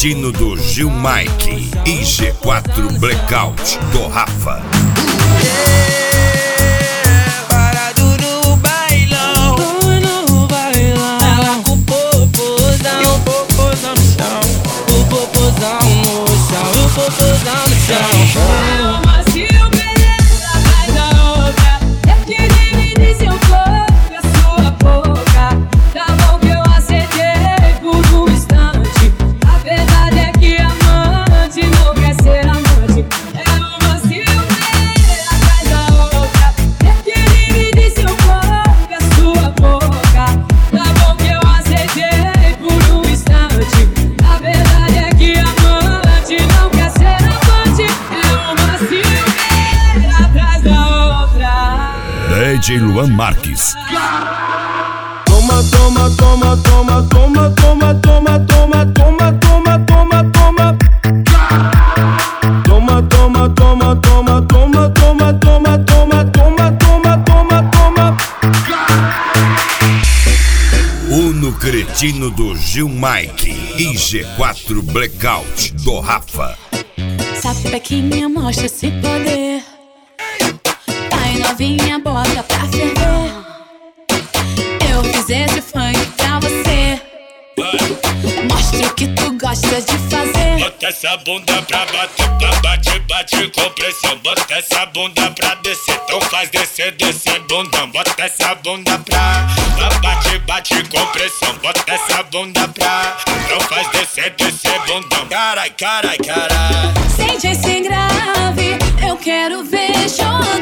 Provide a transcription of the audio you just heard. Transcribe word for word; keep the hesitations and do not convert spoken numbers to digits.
cretino do Gil Mike e G quatro Blackout do Rafa. D J Luan Marques. Toma, toma, toma, toma, toma, toma, toma, toma, toma, toma, toma, toma. Toma, toma, toma, toma, toma, toma, toma, toma, toma, toma, toma, toma. Uno cretino do Gil Mike e G quatro Blackout do Rafa. Sapequinha mostra esse poder. Vai novinha, bota pra ferver. Eu fiz esse funk pra você. Mostra o que tu gosta de fazer. Bota essa bunda pra bater, pra bate, bate com pressão. Bota essa bunda pra descer, então faz descer, descer bundão. Bota essa bunda pra, pra bate, bate com pressão. Bota essa bunda pra, então faz descer, descer bundão. Carai, carai, carai. Sente esse grave, eu quero ver chorar.